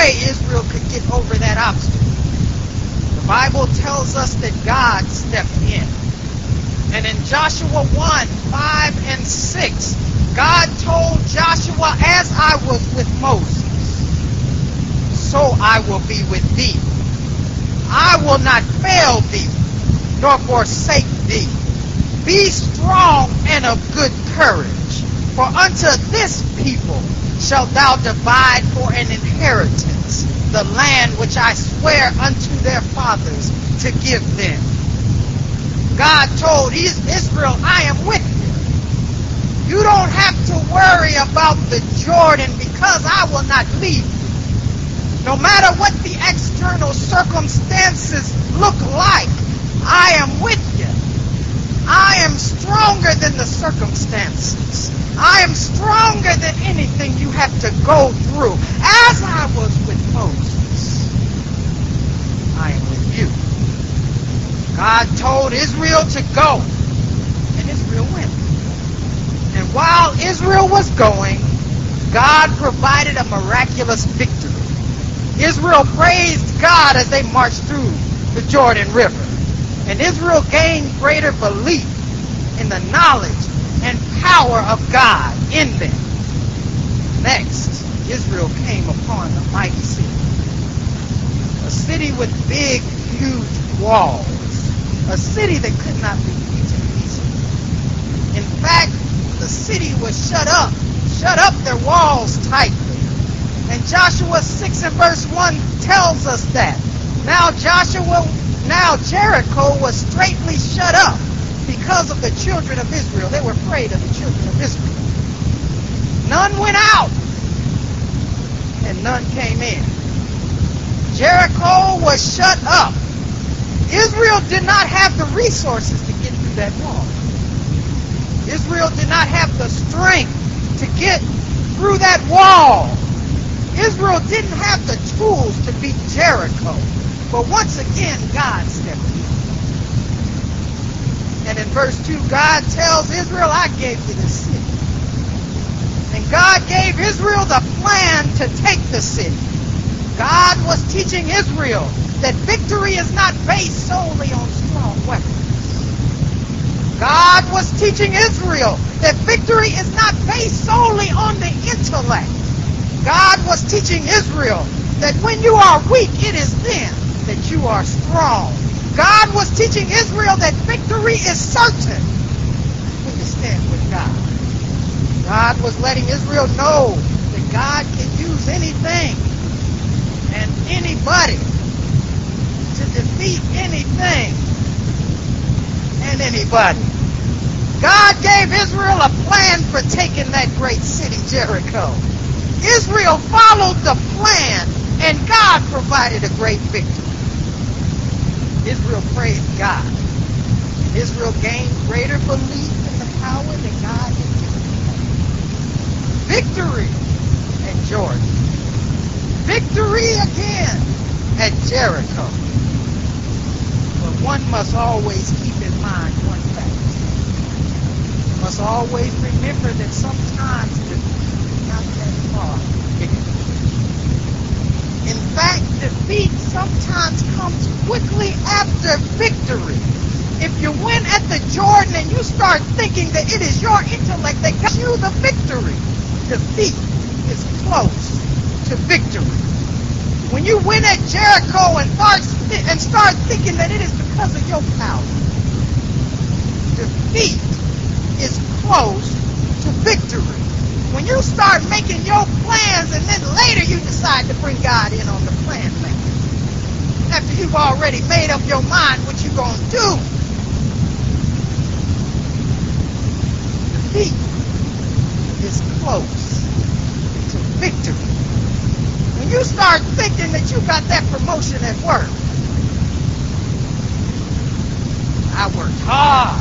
way Israel could get over that obstacle. The Bible tells us that God stepped in. And in Joshua 1, 5 and 6, God told Joshua, as I was with Moses, so I will be with thee. I will not fail thee, nor forsake thee. Be strong and of good courage, for unto this people shalt thou divide for an inheritance the land which I swear unto their fathers to give them. God told Israel, I am with you. You don't have to worry about the Jordan because I will not leave you. No matter what the external circumstances look like, I am with you. I am stronger than the circumstances. I am stronger than anything you have to go through. As I was with Moses, I am with you. God told Israel to go, and Israel went. And while Israel was going, God provided a miraculous victory. Israel praised God as they marched through the Jordan River. And Israel gained greater belief in the knowledge and power of God in them. Next, Israel came upon a mighty city. A city with big, huge walls. A city that could not be beaten easily. In fact, the city was shut up their walls tightly. And Joshua 6 and verse 1 tells us that. Now Jericho was straitly shut up because of the children of Israel. They were afraid of the children of Israel. None went out, and none came in. Jericho was shut up. Israel did not have the resources to get through that wall. Israel did not have the strength to get through that wall. Israel didn't have the tools to beat Jericho. But once again, God stepped in. And in verse 2, God tells Israel, I gave you this city. And God gave Israel the plan to take the city. God was teaching Israel that victory is not based solely on strong weapons. God was teaching Israel that victory is not based solely on the intellect. God was teaching Israel that when you are weak, it is then that you are strong. God was teaching Israel that victory is certain when you stand with God. God was letting Israel know that God can use anything and anybody to defeat anything and anybody. God gave Israel a plan for taking that great city, Jericho. Israel followed the plan, and God provided a great victory. Israel praised God. Israel gained greater belief in the power that God had given them. Victory at Jordan. Victory again at Jericho. But one must always keep in mind one fact. Must always remember that sometimes defeat is not that far. In fact, defeat sometimes comes quickly after victory. If you win at the Jordan and you start thinking that it is your intellect that got you the victory, defeat is close to victory. When you win at Jericho and start thinking that it is because of your power, defeat is close to victory. When you start making your plans and then later you decide to bring God in on the plan making, after you've already made up your mind what you're going to do, defeat is close to victory. When you start thinking that you got that promotion at work, I worked hard.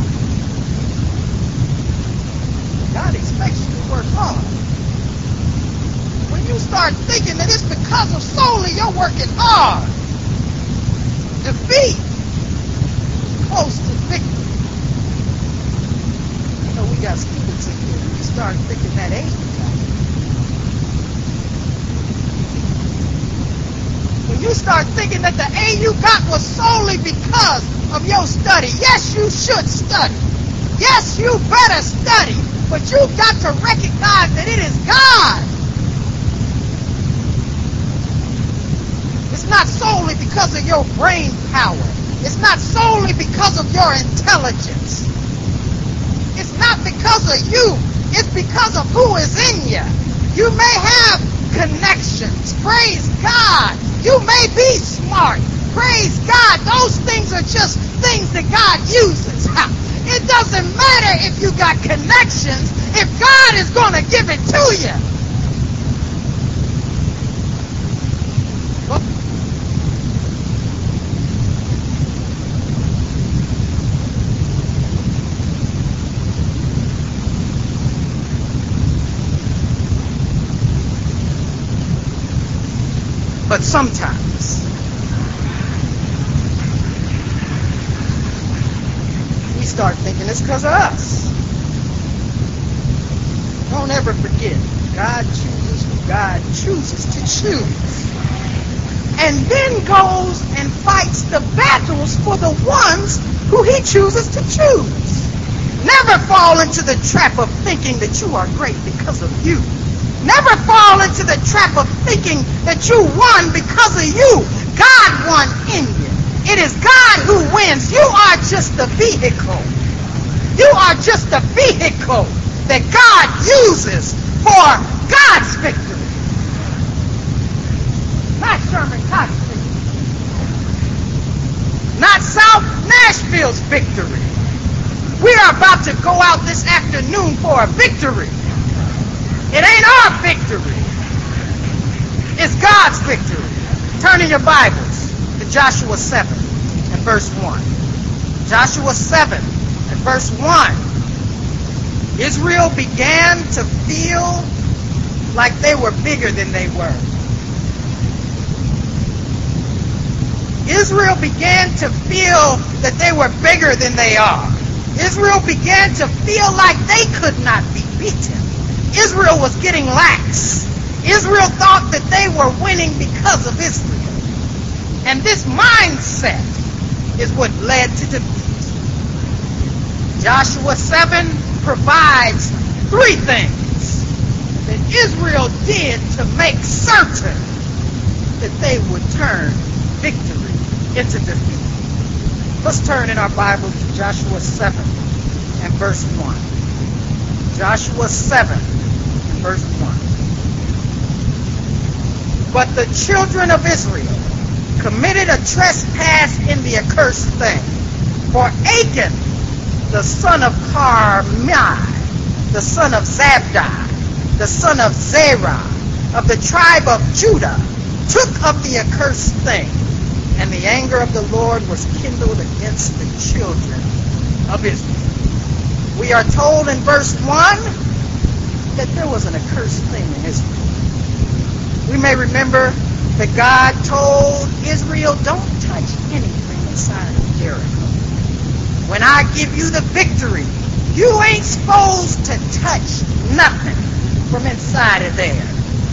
God expects you to work hard. When you start thinking that it's because of solely you're working hard, defeat is close to victory. You know, we got students in here. You start thinking that ain't right. you start thinking that the A you got was solely because of your study. Yes, you should study. Yes, you better study. But you've got to recognize that it is God. It's not solely because of your brain power. It's not solely because of your intelligence. It's not because of you. It's because of who is in you. You may have connections. Praise God. You may be smart. Praise God. Those things are just things that God uses. It doesn't matter if you got connections if God is going to give it to you. But sometimes we start thinking it's because of us. Don't ever forget, God chooses who God chooses to choose. And then goes and fights the battles for the ones who he chooses to choose. Never fall into the trap of thinking that you are great because of you. Never fall into the trap of thinking that you won because of you. God won in you. It is God who wins. You are just the vehicle. You are just the vehicle that God uses for God's victory. Not Sherman Cox's victory. Not South Nashville's victory. We are about to go out this afternoon for a victory. It ain't our victory. It's God's victory. Turn in your Bibles to Joshua 7 and verse 1. Joshua 7 and verse 1. Israel began to feel like they were bigger than they were. Israel began to feel that they were bigger than they are. Israel began to feel like they could not be beaten. Israel was getting lax. Israel thought that they were winning because of Israel. And this mindset is what led to defeat. Joshua 7 provides three things that Israel did to make certain that they would turn victory into defeat. Let's turn in our Bibles to Joshua 7 and verse 1. Joshua 7 verse 1. But the children of Israel committed a trespass in the accursed thing. For Achan, the son of Carmi, the son of Zabdi, the son of Zerah, of the tribe of Judah, took up the accursed thing, and the anger of the Lord was kindled against the children of Israel. We are told in verse 1 that there was an accursed thing in Israel. We may remember that God told Israel, don't touch anything inside of Jericho. When I give you the victory, you ain't supposed to touch nothing from inside of there.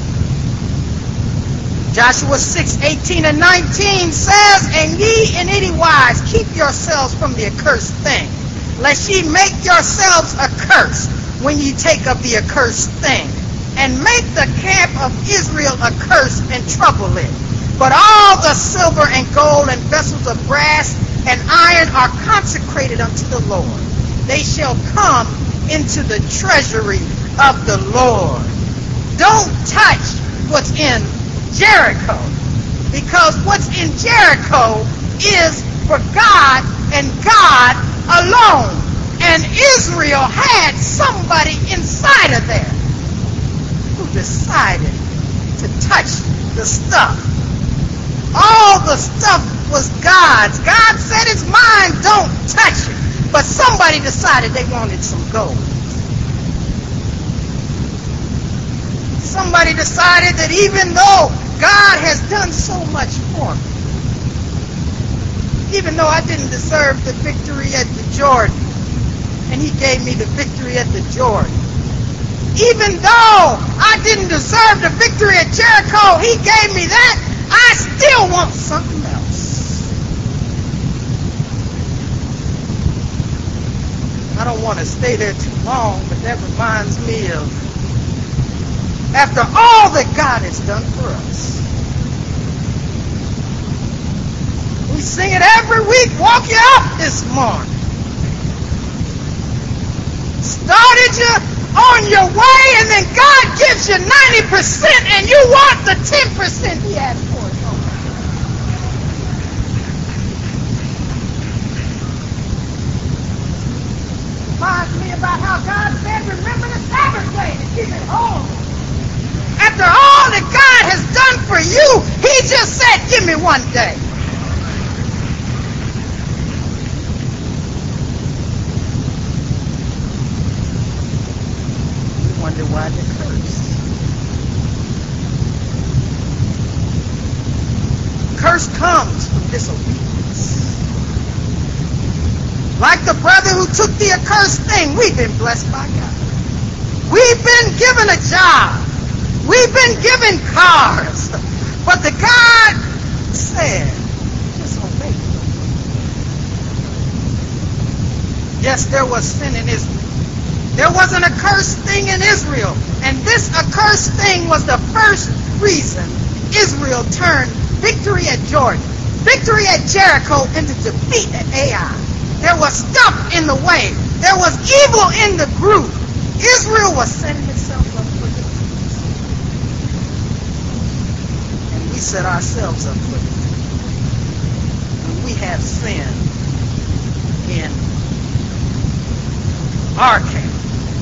Joshua 6:18 and 19 says, and ye in any wise keep yourselves from the accursed thing, lest ye make yourselves accursed when ye take up the accursed thing, and make the camp of Israel accursed and trouble it. But all the silver and gold and vessels of brass and iron are consecrated unto the Lord. They shall come into the treasury of the Lord. Don't touch what's in Jericho, because what's in Jericho is for God and God alone. And Israel had somebody inside of there who decided to touch the stuff. All the stuff was God's. God said it's mine, don't touch it. But somebody decided they wanted some gold. Somebody decided that even though God has done so much for me, even though I didn't deserve the victory at the Jordan, and he gave me the victory at the Jordan. Even though I didn't deserve the victory at Jericho, he gave me that. I still want something else. I don't want to stay there too long, but that reminds me of after all that God has done for us. We sing it every week. Woke you up this morning. Started you on your way, and then God gives you 90%, and you want the 10% He asked for. Reminds me about how God said, remember the Sabbath day to keep it holy. After all that God has done for you, He just said, give me one day. You wonder why they're cursed. Curse comes from disobedience. Like the brother who took the accursed thing, we've been blessed by God. We've been given a job. We've been given cars. But the God said, disobey. Yes, there was sin in Israel. There was an accursed thing in Israel. And this accursed thing was the first reason Israel turned victory at Jordan, victory at Jericho, into defeat at Ai. There was stuff in the way. There was evil in the group. Israel was setting itself up for defeat. And we set ourselves up for defeat. And we have sin in our camp.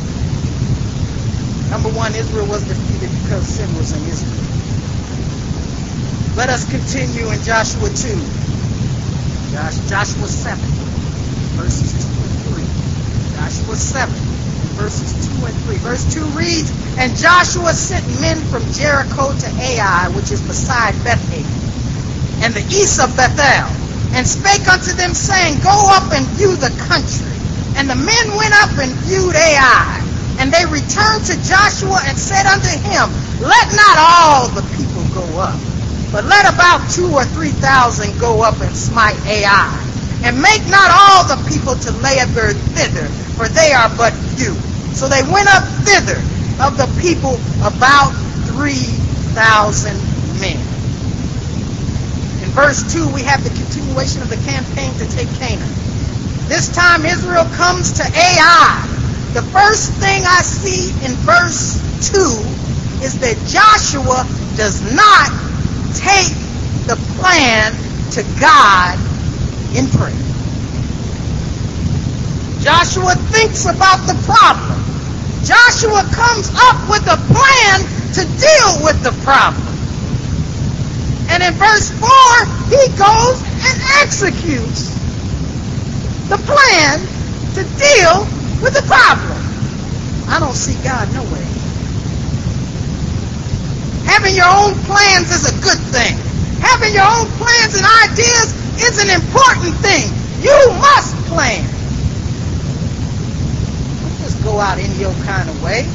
Number one, Israel was defeated because sin was in Israel. Let us continue in Joshua 2. Joshua 7. Verses 2 and 3. Joshua 7, verses 2 and 3. Verse 2 reads, and Joshua sent men from Jericho to Ai, which is beside Bethel, and the east of Bethel, and spake unto them, saying, go up and view the country. And the men went up and viewed Ai. And they returned to Joshua and said unto him, let not all the people go up, but let about 2,000 or 3,000 go up and smite Ai. And make not all the people to labor thither, for they are but few. So they went up thither, of the people about 3,000 men. In verse 2, we have the continuation of the campaign to take Canaan. This time Israel comes to Ai. The first thing I see in verse 2 is that Joshua does not take the plan to God in prayer. Joshua thinks about the problem. Joshua comes up with a plan to deal with the problem. And in verse 4, he goes and executes the plan to deal with the problem. I don't see God nowhere. Having your own plans is a good thing. Having your own plans and ideas is an important thing. You must plan. Don't just go out in your kind of way.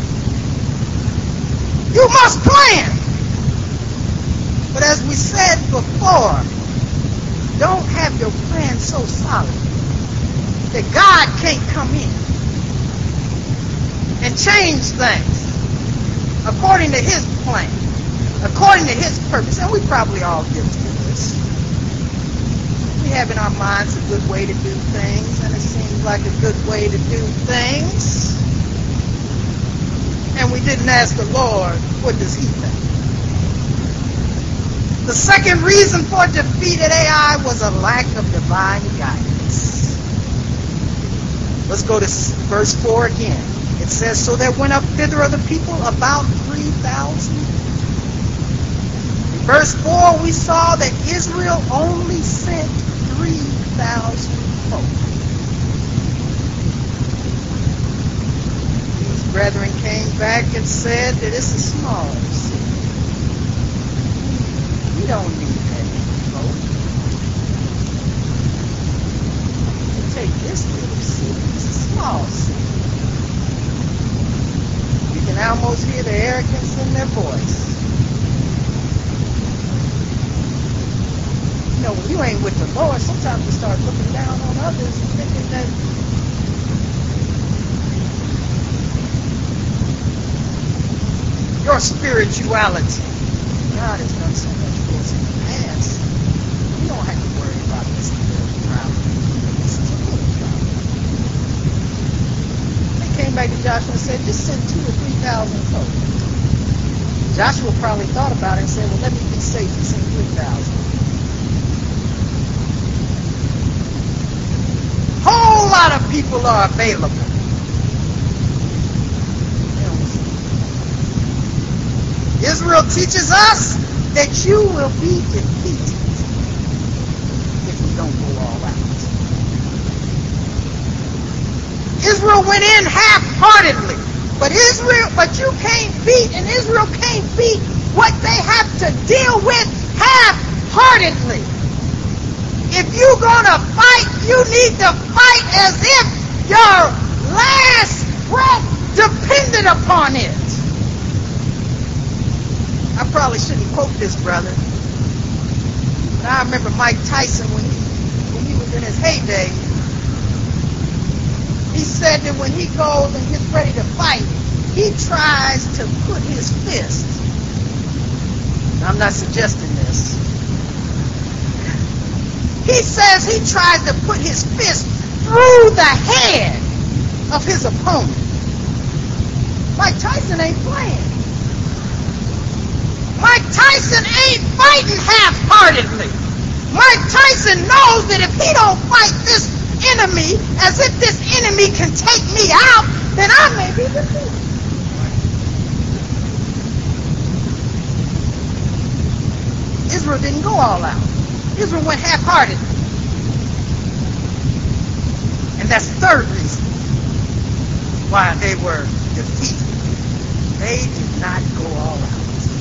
You must plan. But as we said before, don't have your plan so solid that God can't come in and change things according to His plan, according to His purpose. And we probably all guilty of this. We have in our minds a good way to do things, and it seems like a good way to do things. And we didn't ask the Lord, what does He think? The second reason for defeat at Ai was a lack of divine guidance. Let's go to verse 4 again. It says, so there went up thither of the people about 3,000. In verse 4, we saw that Israel only sent 3,000 folk. These brethren came back and said that it's a small city. We don't need that many folk to take this little city. It's a small city. You can almost hear the arrogance in their voice. when you ain't with the Lord, sometimes you start looking down on others and thinking that your spirituality, God has done so much for us in the past. You don't have to worry about this little problem. This is a little problem. They came back to Joshua and said, just send 2,000 or 3,000 folks. Joshua probably thought about it and said, well, let me be safe and send 3,000. Whole lot of people are available. Israel teaches us that you will be defeated if you don't go all out. Israel went in half-heartedly, but you can't beat, and Israel can't beat what they have to deal with half-heartedly. If you're gonna fight, you need to fight as if your last breath depended upon it. I probably shouldn't quote this brother, but I remember Mike Tyson when he was in his heyday. He said that when he goes and gets ready to fight, he tries to put his fist. I'm not suggesting this. He says he tries to put his fist through the head of his opponent. Mike Tyson ain't playing. Mike Tyson ain't fighting half-heartedly. Mike Tyson knows that if he don't fight this enemy as if this enemy can take me out, then I may be defeated. Israel didn't go all out. Israel went half-hearted. And that's the third reason why they were defeated. They did not go all out.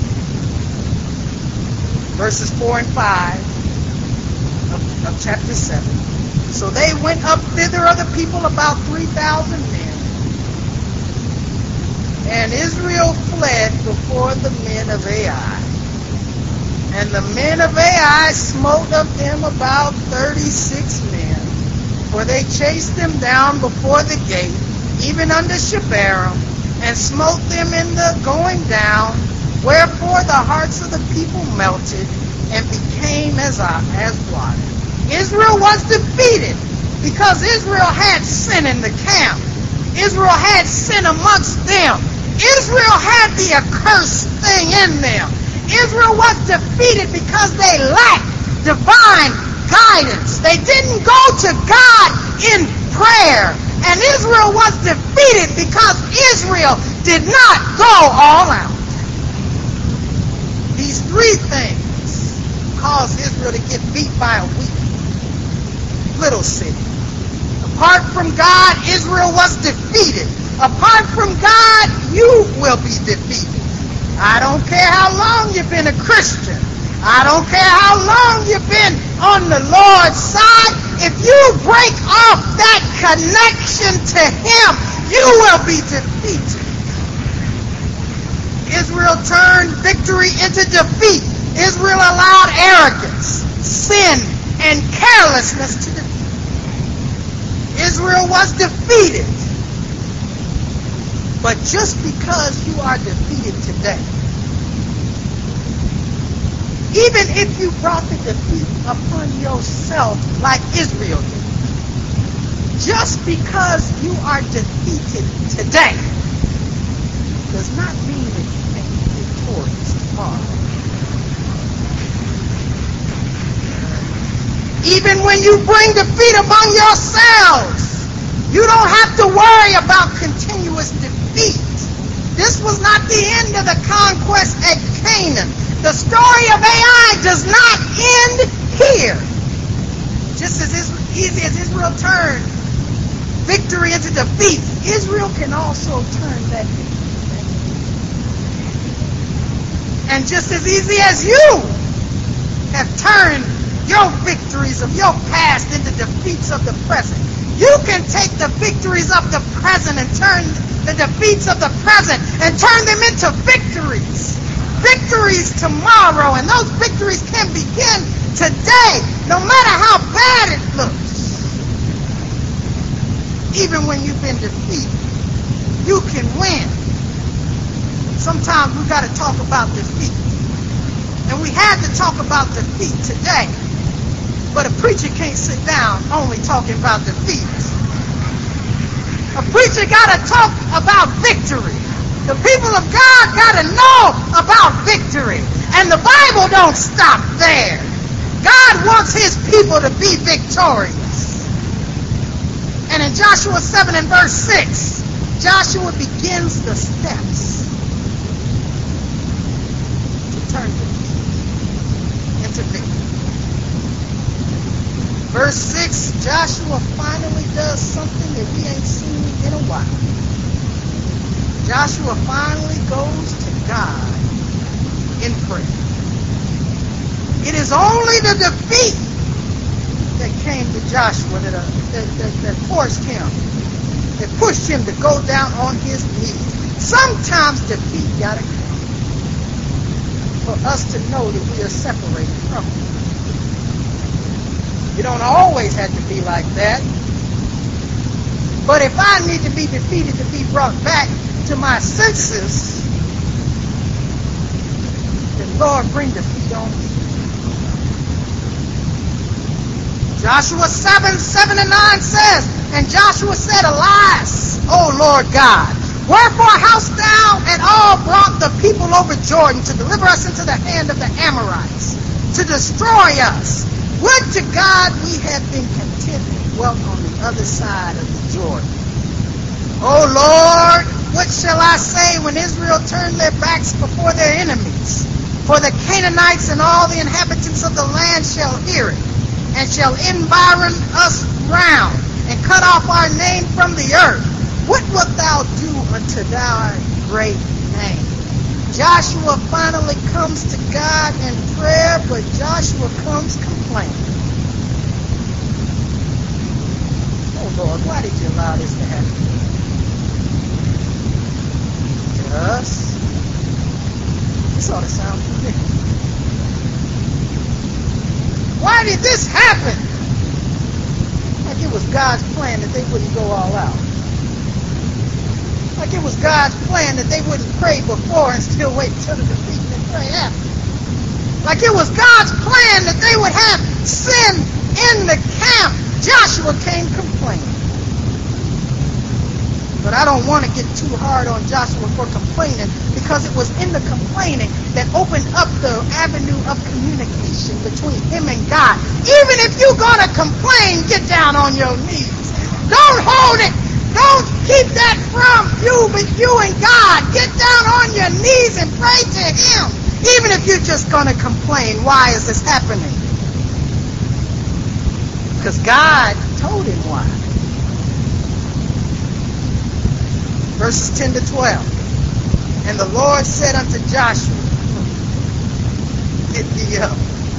Verses 4 and 5 of chapter 7. So they went up thither of the people about 3,000 men. And Israel fled before the men of Ai. And the men of Ai smote of them about 36 men. For they chased them down before the gate, even unto Shebarim, and smote them in the going down. Wherefore the hearts of the people melted and became as water. Israel was defeated because Israel had sin in the camp. Israel had sin amongst them. Israel had the accursed thing in them. Israel was defeated because they lacked divine guidance. They didn't go to God in prayer. And Israel was defeated because Israel did not go all out. These three things caused Israel to get beat by a weak little city. Apart from God, Israel was defeated. Apart from God, you will be defeated. I don't care how long you've been a Christian. I don't care how long you've been on the Lord's side. If you break off that connection to Him, you will be defeated. Israel turned victory into defeat. Israel allowed arrogance, sin, and carelessness to defeat. Israel was defeated. But just because you are defeated today, even if you brought the defeat upon yourself like Israel did, just because you are defeated today does not mean that you can't be victorious tomorrow. Even when you bring defeat among yourselves, you don't have to worry about continuous defeat. This was not the end of the conquest at Canaan. The story of Ai does not end here. Just as easy as Israel turned victory into defeat, Israel can also turn that victory. And just as easy as you have turned your victories of your past into defeats of the present, you can take the victories of the present and turn the defeats of the present and turn them into victories. victories tomorrow, and those victories can begin today, no matter how bad it looks. Even when you've been defeated, you can win. Sometimes we got to talk about defeat. And we had to talk about defeat today. But a preacher can't sit down only talking about defeat. A preacher got to talk about victory. The people of God got to know about victory. And the Bible don't stop there. God wants his people to be victorious. And in Joshua 7 and verse 6, Joshua begins the steps to turn into victory. Verse 6, Joshua finally does something that we ain't seen in a while. Joshua finally goes to God in prayer. It is only the defeat that came to Joshua that forced him, that pushed him to go down on his knees. Sometimes defeat got to come for us to know that we are separated from him. You don't always have to be like that. But if I need to be defeated to be brought back to my senses, then Lord, bring defeat on me. Joshua 7 and 9 says, and Joshua said, Alas, O Lord God, wherefore hast thou and all brought the people over Jordan to deliver us into the hand of the Amorites, to destroy us? Would to God we had been content and dwelt on the other side of the Jordan. O Lord, what shall I say when Israel turned their backs before their enemies? For the Canaanites and all the inhabitants of the land shall hear it, and shall environ us round, and cut off our name from the earth. What wilt thou do unto thy great name? Joshua finally comes to God in prayer, but Joshua comes complaining. Oh Lord, why did you allow this to happen? To us? This ought to sound familiar. Why did this happen? Like it was God's plan that they wouldn't go all out. Like it was God's plan that they wouldn't pray before and still wait until the defeat and pray after. Like it was God's plan that they would have sin in the camp. Joshua came complaining. But I don't want to get too hard on Joshua for complaining, because it was in the complaining that opened up the avenue of communication between him and God. Even if you're going to complain, get down on your knees. Don't hold it. Don't keep that from you, but you and God. Get down on your knees and pray to him. Even if you're just going to complain, why is this happening? Because God told him why. Verses 10 to 12. And the Lord said unto Joshua, Get thee up.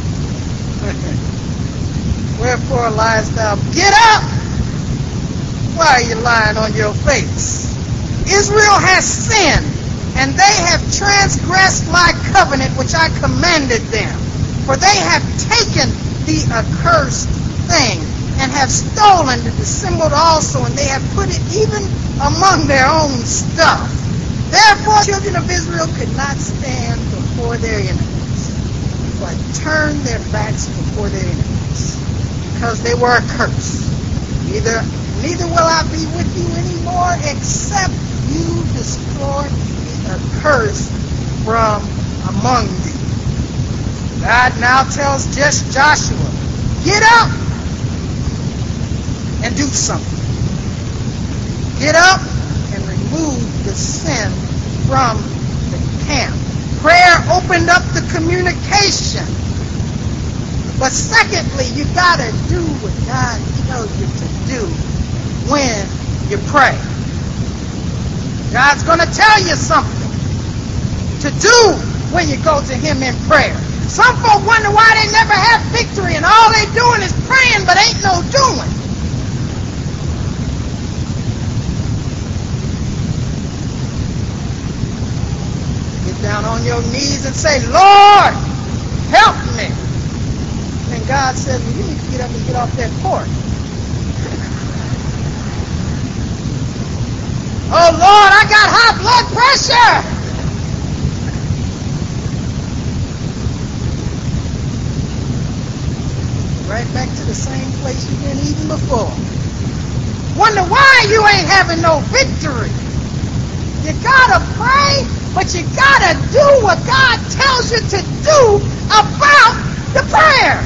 Wherefore liest thou? Get up! Why are you lying on your face? Israel has sinned, and they have transgressed my covenant which I commanded them. For they have taken the accursed thing, and have stolen the dissembled also, and they have put it even among their own stuff. Therefore, the children of Israel could not stand before their enemies, but turned their backs before their enemies, because they were accursed. Neither will I be with you anymore, except you destroy the accursed from among you. God now tells Joshua, get up and do something. Get up and remove the sin from the camp. Prayer opened up the communication. But secondly, you got to do what God tells you to do when you pray. God's going to tell you something to do when you go to him in prayer. Some folk wonder why they never have victory and all they doing is praying but ain't no doing. down on your knees and say, Lord, help me. And God says, well, you need to get up and get off that porch. Oh, Lord, I got high blood pressure. Right back to the same place you've been eating before. Wonder why you ain't having no victory. You gotta pray, but you gotta do what God tells you to do about the prayer.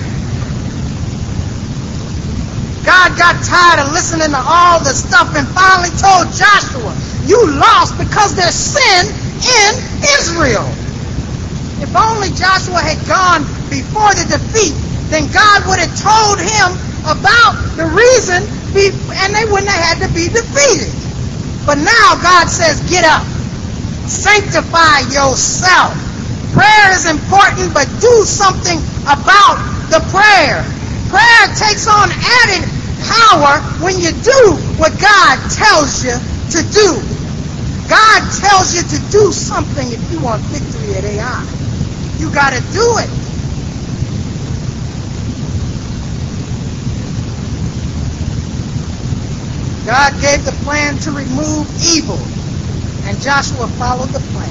God got tired of listening to all the stuff and finally told Joshua, you lost because there's sin in Israel. If only Joshua had gone before the defeat, then God would have told him about the reason, and they wouldn't have had to be defeated. But now God says, get up. Sanctify yourself. Prayer is important, but do something about the prayer. Prayer takes on added power when you do what God tells you to do. God tells you to do something if you want victory at AI. You got to do it. God gave the plan to remove evil, and Joshua followed the plan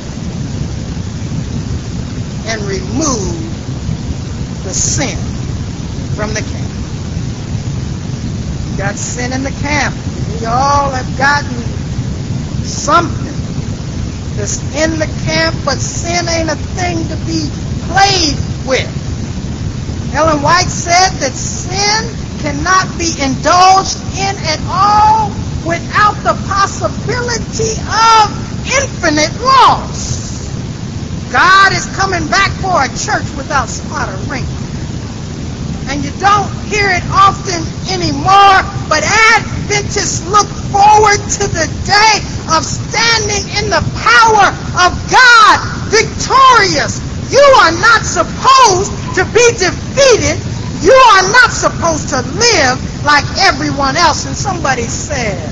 and removed the sin from the camp. You got sin in the camp. We all have gotten something that's in the camp, but sin ain't a thing to be played with. Ellen White said that sin cannot be indulged in at all without the possibility of infinite loss. God is coming back for a church without spot or wrinkle. And you don't hear it often anymore, but Adventists look forward to the day of standing in the power of God, victorious. You are not supposed to be defeated. You are not supposed to live like everyone else. And somebody says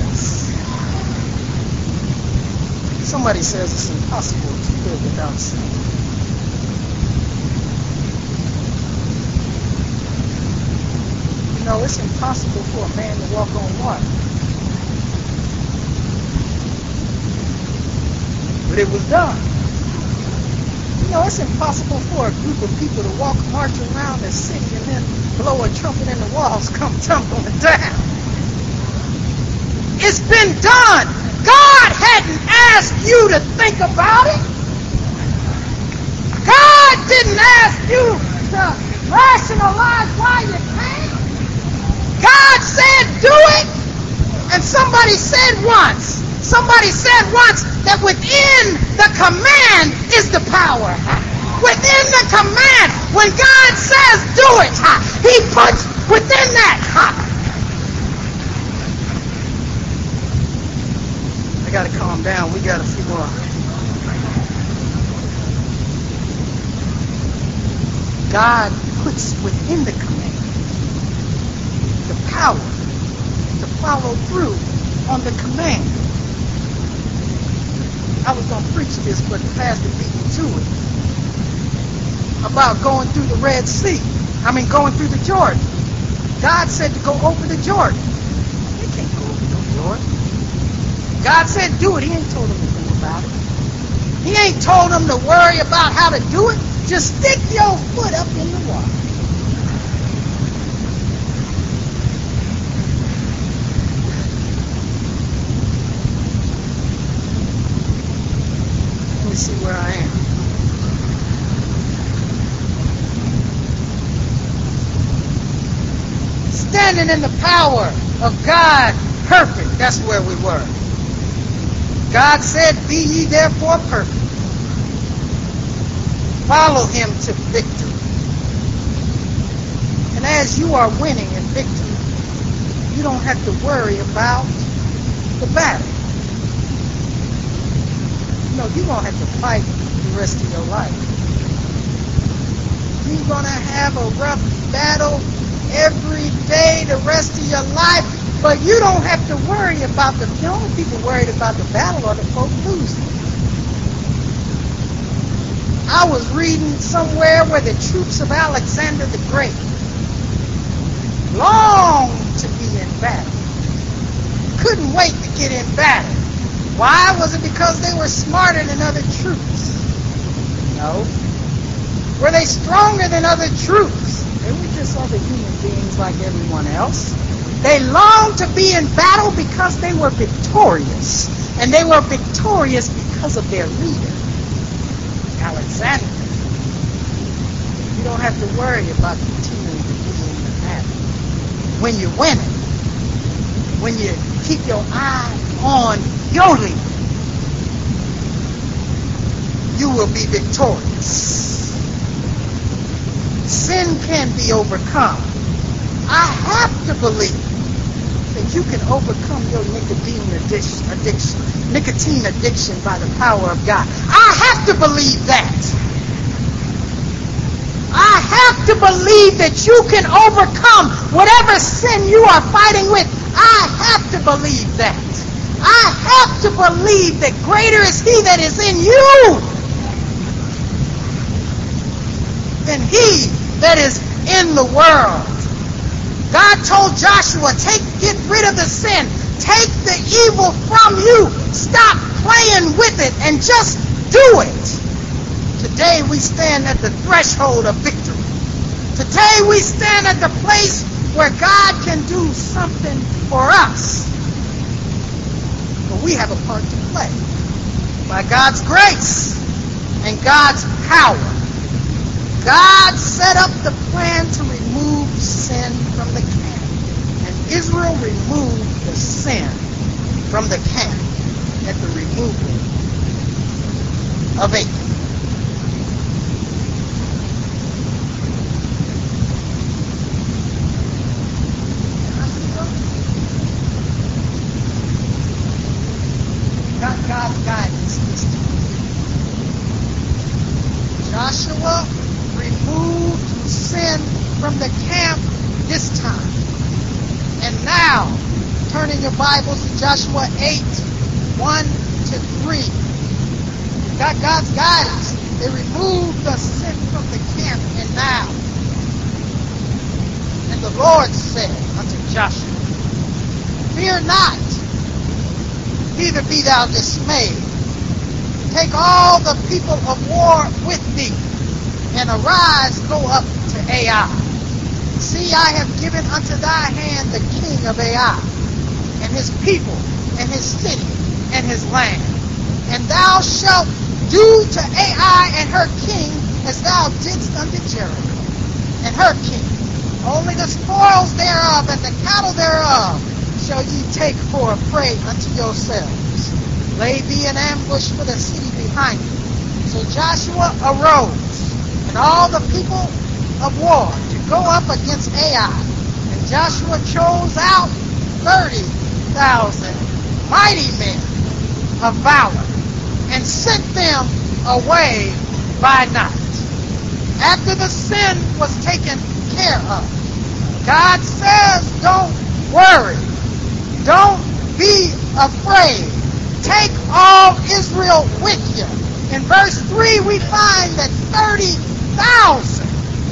it's impossible to live without sin. You know, it's impossible for a man to walk on water. But it was done. You know, it's impossible for a group of people to march around the city and then blow a trumpet and the walls come tumbling down. It's been done. God hadn't asked you to think about it. God didn't ask you to rationalize why you can't. God said do it. And somebody said once that within the command is the power. Within the command, when God says do it, He puts within that. I got to calm down. We got a few more. God puts within the command the power to follow through on the command. I was going to preach this, but the pastor beat me to it. About going through the Red Sea. Going through the Jordan. God said to go over the Jordan. You can't go over the Jordan. God said do it. He ain't told him to think about it. He ain't told him to worry about how to do it. Just stick your foot up in the water. See where I am. Standing in the power of God, perfect. That's where we were. God said, be ye therefore perfect. Follow him to victory. And as you are winning in victory, you don't have to worry about the battle. No, you're going to have to fight the rest of your life. You're going to have a rough battle every day the rest of your life, but you don't have to worry about the only people worried about the battle are the folks losing. I was reading somewhere where the troops of Alexander the Great longed to be in battle. Couldn't wait to get in battle. Why? Was it because they were smarter than other troops? No. Were they stronger than other troops? They were just other human beings like everyone else. They longed to be in battle because they were victorious. And they were victorious because of their leader, Alexander. You don't have to worry about continuing to be in the battle. When you're winning, when you keep your eye on your leader, you will be victorious. Sin can be overcome. I have to believe that you can overcome your nicotine addiction by the power of God. I have to believe that. I have to believe that you can overcome whatever sin you are fighting with. I have to believe that. I have to believe that greater is He that is in you than he that is in the world. God told Joshua, get rid of the sin. Take the evil from you. Stop playing with it and just do it. Today we stand at the threshold of victory. Today we stand at the place where God can do something for us. But we have a part to play. By God's grace and God's power, God set up the plan to remove sin from the camp. And Israel removed the sin from the camp at the removal of Achan. Got God's guidance this time. Joshua removed sin from the camp this time. And now, turning your Bibles to Joshua 8, 1-3. Got God's guidance. They removed the sin from the camp, and now. And the Lord said unto Joshua, Fear not, neither be thou dismayed. Take all the people of war with thee, and arise, go up to Ai. See, I have given unto thy hand the king of Ai, and his people, and his city, and his land. And thou shalt do to Ai and her king as thou didst unto Jericho, and her king. Only the spoils thereof and the cattle thereof shall ye take for a prey unto yourselves. Lay thee an ambush for the city behind you. So Joshua arose, and all the people of war to go up against Ai. And Joshua chose out 30,000 mighty men of valor, and sent them away by night. After the sin was taken care of, God says, don't worry. Don't be afraid. Take all Israel with you. In verse 3, we find that 30,000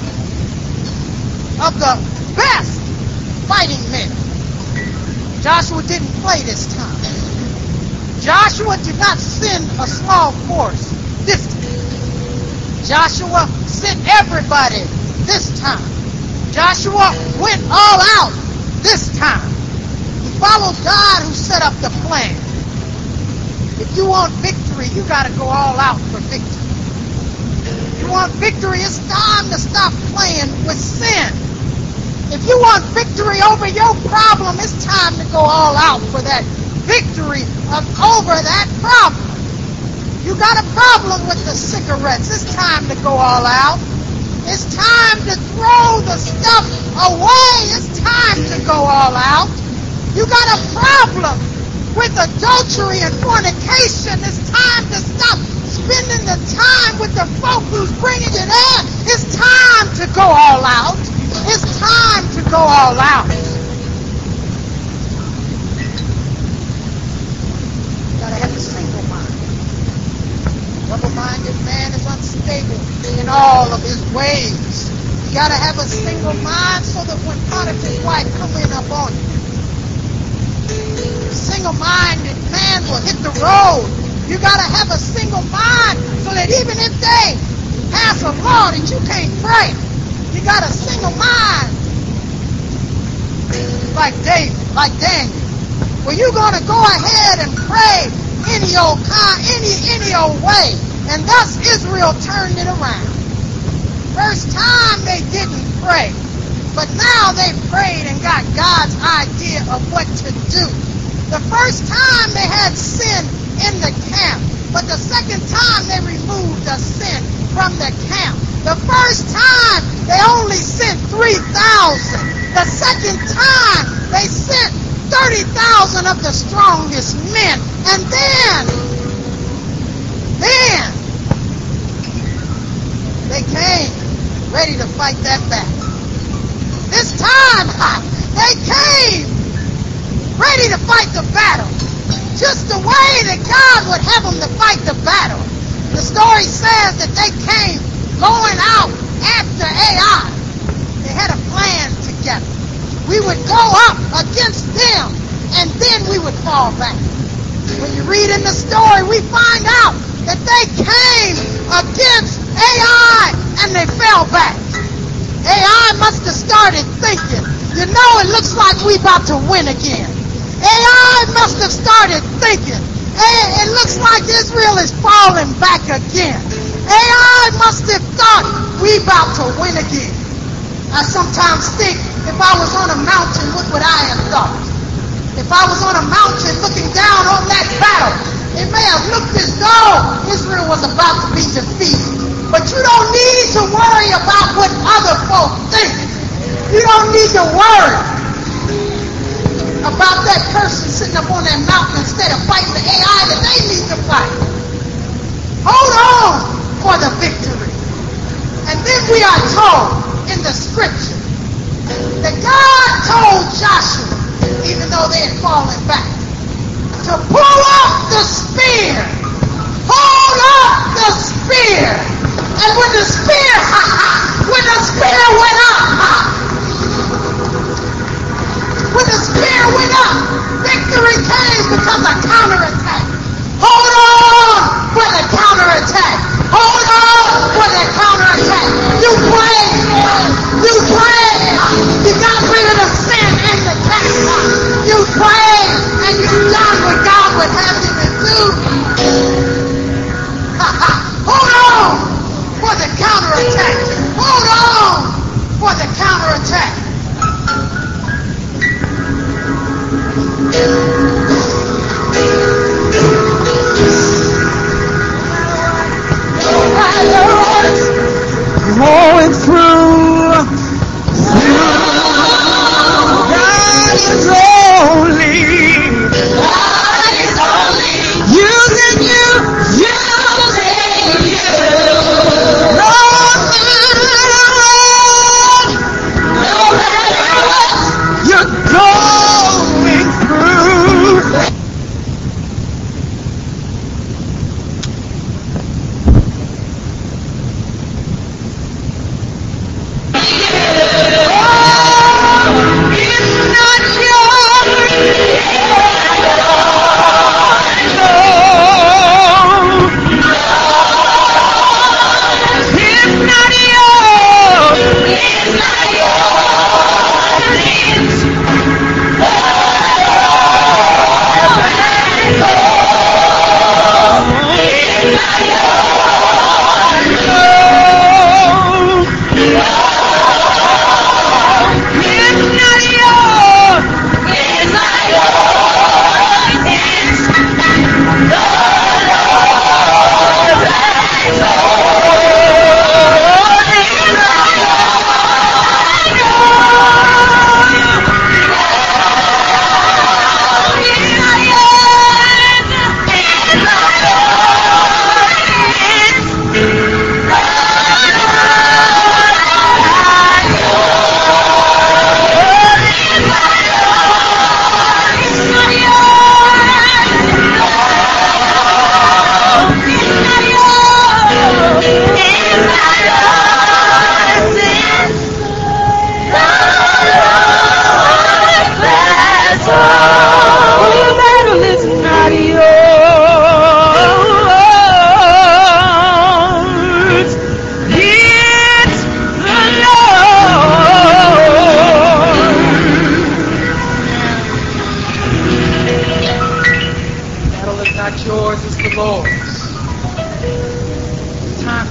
of the best fighting men. Joshua didn't play this time. Joshua did not send a small force this time. Joshua sent everybody this time. Joshua went all out this time. He followed God who set up the plan. If you want victory, you got to go all out for victory. If you want victory, it's time to stop playing with sin. If you want victory over your problem, it's time to go all out for that victory over that problem. You got a problem with the cigarettes, it's time to go all out. It's time to throw the stuff away. It's time to go all out. You got a problem with adultery and fornication. It's time to stop spending the time with the folk who's bringing you there. It's time to go all out. It's time to go all out. You got to have a single mind. A double-minded man is unstable ways. You got to have a single mind so that when Potiphar's wife come in up on you, single-minded man will hit the road. You got to have a single mind so that even if they pass a law that you can't break, you got a single mind. Like David, like Daniel. Well, you're going to go ahead and pray any old way. And thus Israel turned it around. First time they didn't pray. But now they prayed and got God's idea of what to do. The first time they had sin in the camp. But the second time they removed the sin from the camp. The first time they only sent 3,000. The second time they sent 30,000 of the strongest men. And then they came ready to fight that battle. This time they came ready to fight the battle. Just the way that God would have them to fight the battle. The story says that they came going out after Ai. They had a plan together. We would go up against them, and then we would fall back. When you read in the story, we find out that they came against Ai, and they fell back. Ai must have started thinking, you know, it looks like we about to win again. Ai must have started thinking, it looks like Israel is falling back again. Ai must have thought, we about to win again. I sometimes think, if I was on a mountain, what would I have thought? If I was on a mountain looking down on that battle, it may have looked as though Israel was about to be defeated. But you don't need to worry about what other folk think. You don't need to worry about that person sitting up on that mountain instead of fighting the Ai that they need to fight. Hold on for the victory. And then we are told in the scripture that God told Joshua, even though they had fallen back, to pull up the spear. Hold up the spear. And when the spear went up, victory came because of counterattack. Hold on for the counterattack. Hold on for the counterattack. You pray. You got rid of the sin in the camp. You pray and you've done what God would have you to do. Hold on for the counterattack. Hold on for the counterattack. Going through God is only using you. No matter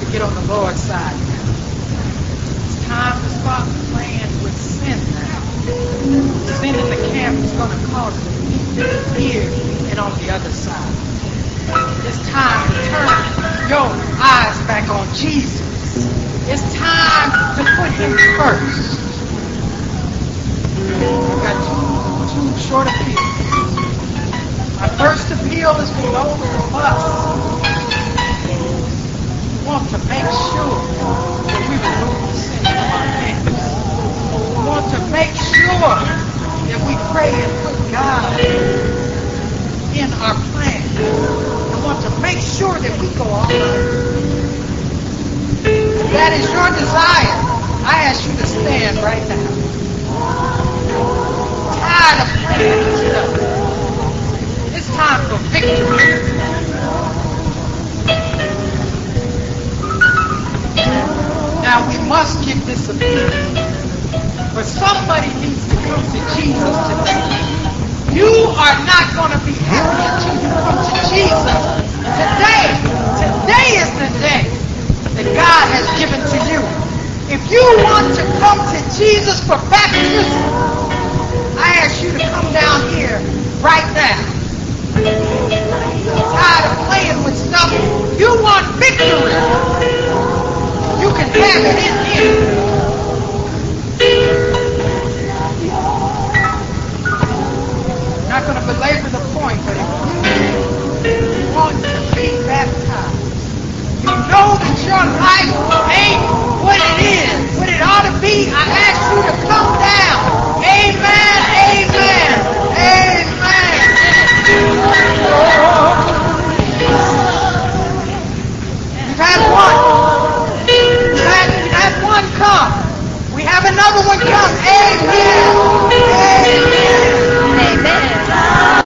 to get on the Lord's side now. It's time to stop playing with sin now. Sin in the camp is going to cause it here and on the other side. It's time to turn your eyes back on Jesus. It's time to put him first. We've got two short appeals. My first appeal is for those of us who want to make sure that we remove the sin from our hands. We want to make sure that we pray and put God in our plan. We want to make sure that we go all out. If that is your desire, I ask you to stand right now. Tired of playing with stuff. It's time for victory. Now we must get this appeal. But somebody needs to come to Jesus today. You are not going to be happy until you come to Jesus today. Today is the day that God has given to you. If you want to come to Jesus for baptism, I ask you to come down here right now. Tired of playing with stuff. You want victory. You can have it in here. I'm not going to belabor the point, but if you want to be baptized, you know that your life ain't what it is, what it ought to be. I ask you to come down. Amen, amen, amen. You've had one. You've had one come. We have another one come. Amen.